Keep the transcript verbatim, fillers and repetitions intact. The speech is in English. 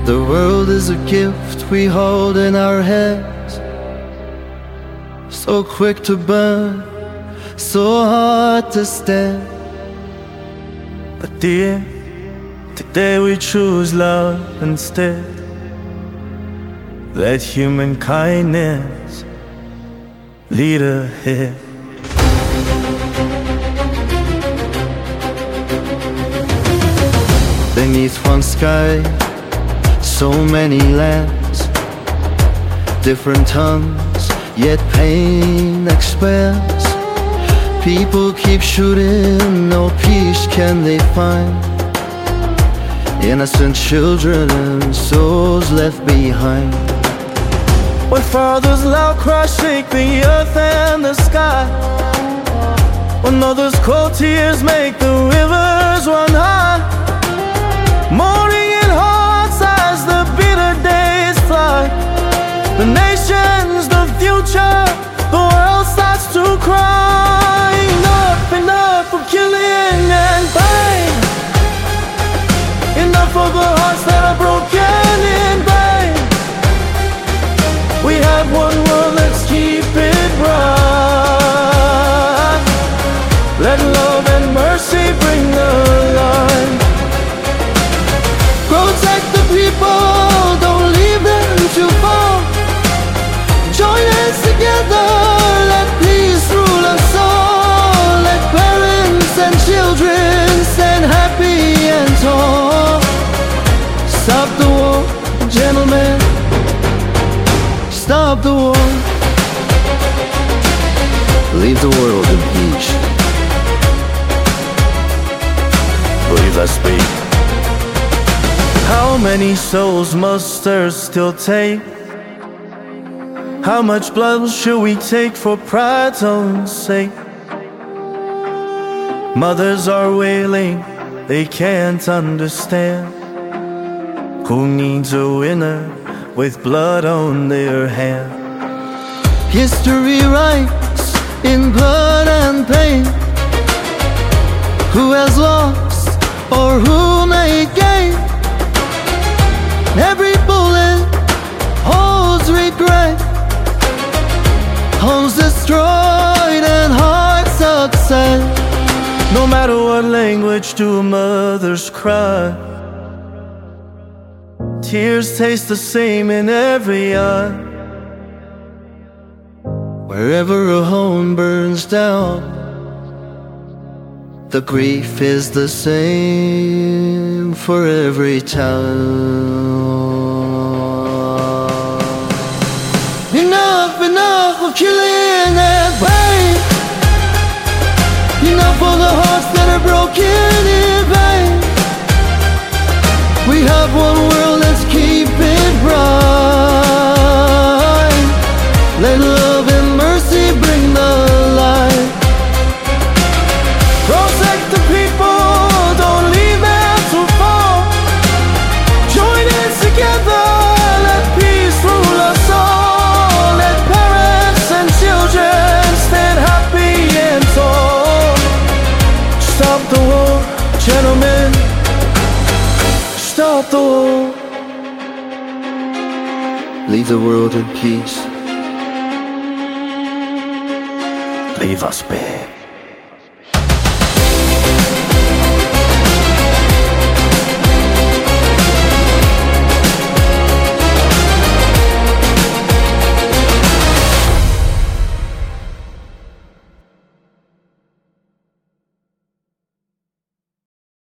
The world is a gift we hold in our hands, so quick to burn, so hard to stand. But dear, today we choose love instead. Let human kindness lead ahead. Beneath one sky, so many lands, different tongues, yet pain expands. People keep shooting, no peace can they find. Innocent children and souls left behind. When father's loud cries shake the earth and the sky, when mother's cold tears make the rivers run high, mourning in hearts as the bitter days fly, the nations, the future, the world starts to cry. Enough, enough of killing and pain. Enough of the hearts that are broken in vain. We have one world, let's keep it bright. Let love and mercy bring the light. Protect the people, don't leave them to fall. Join hands together, let peace rule us all. Let parents and children stand happy and tall. Stop the war, gentlemen, stop the war. Leave the world in peace. Breathe us speak. How many souls must Earth still take? How much blood should we take for pride's own sake? Mothers are wailing, they can't understand. Who needs a winner with blood on their hand? History writes in blood and pain. Who has lost or who may gain? Every bullet holds regret. Homes destroyed and hearts upset. No matter what language do mothers cry, tears taste the same in every eye. Wherever a home burns down, the grief is the same for every town. Enough, enough of killing and pain. Enough of the hearts that are broken in vain. We have one world, let's keep it bright. Let love and mercy bring the light. Protect the people, don't leave them to fall. Join hands together, let peace rule us all. Let parents and children stand happy and tall. Stop the war, gentlemen, stop the war. Leave the world in peace. Leave us be.